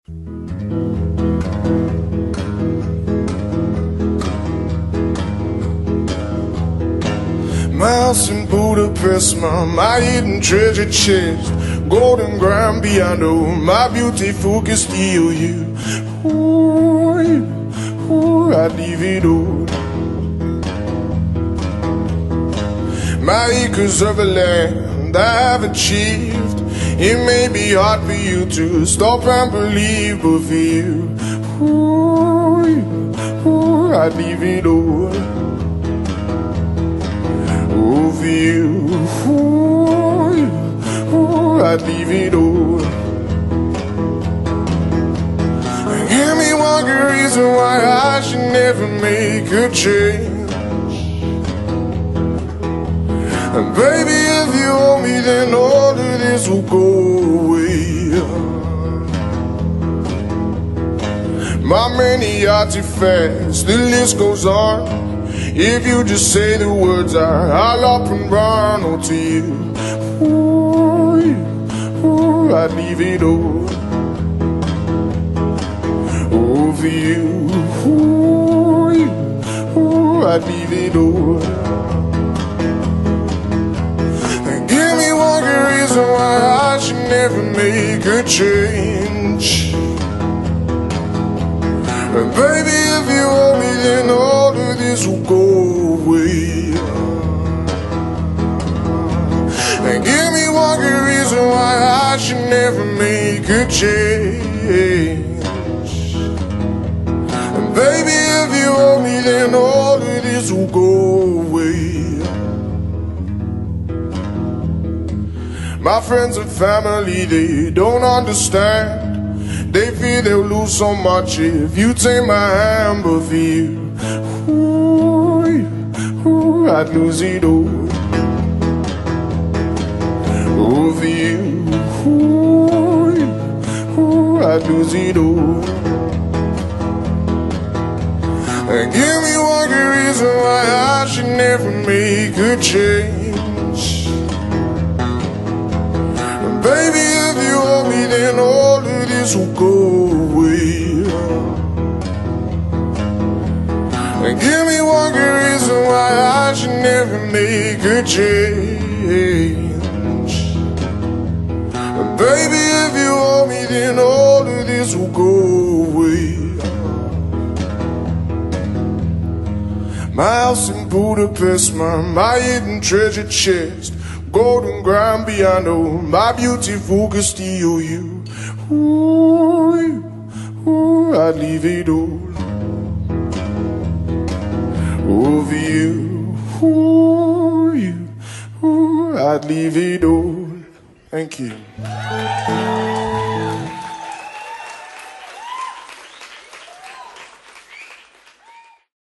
My house in Budapest, my hidden treasure chest, golden grand piano, my beautiful Castillo, you. Ooh, I'd leave it all. My acres of land I have achieved. It may be hard for you to stop and believe, but for you, ooh, I'd leave it all. Oh, for you, ooh, I'd leave it all. Give me one good reason why I should never make a change. And baby, if you owe me, then all of this will go away. My many artifacts, the list goes on. If you just say the words, I'll up and run. Oh, to you, ooh, I'd leave it all. Oh, for you, ooh, I'd leave it all. And give me one good reason why I should never make a change. And baby, if you owe me, then all of this will go away. And give me one good reason why I should never make a change. And baby, if you owe me, then all of this will go away. My friends and family, they don't understand. They fear they'll lose so much if you take my hand, but for you, ooh, I'd lose it all. Oh, for you, ooh, I'd lose it all. And give me one good reason why I should never make a change. And baby, if you owe me, then all of this will go away. And give me one good reason why I should never make a change. And baby, if you owe me, then all of this will go away. My house in Budapest, my hidden treasure chest, golden grand piano, my beautiful Castillo, you. Ooh, I'd leave it all. Over you, ooh, I'd leave it all. Thank you.